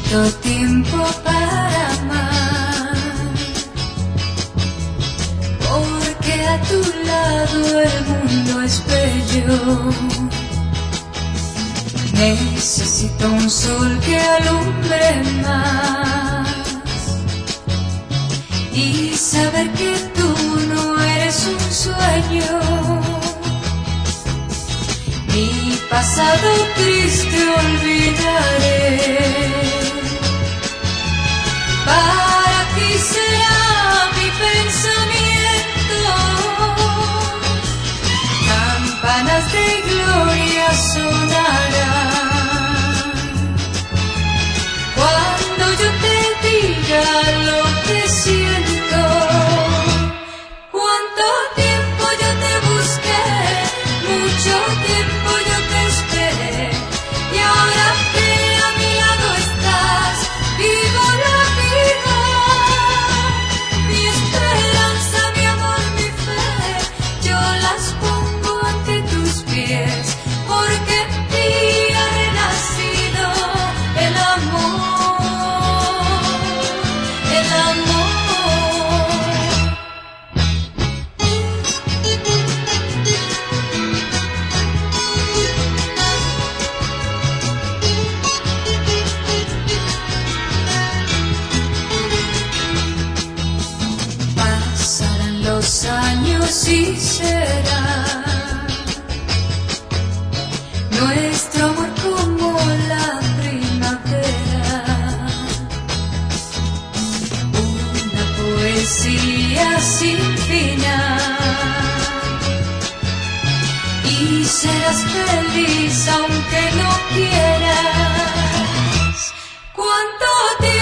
Tanto tiempo para amar, porque a tu lado el mundo es bello. Necesito un sol que alumbre más y saber que tú no eres un sueño. Mi pasado triste olvidaré. Para ti será mi pensamiento. Campanas de gloria sonarán cuando yo te diga lo que siento. Cuánto tiempo yo te busqué, mucho tiempo yo te esperé, y ahora que a mi lado estás, vivo la vida. Mi esperanza, mi amor, mi fe, yo las pongo ante tus pies, porque en ti ha renacido el amor, el amor. Pasarán los años y será nuestro amor como la primavera, una poesía sin final, y serás feliz aunque no quieras. ¿Cuánto tiempo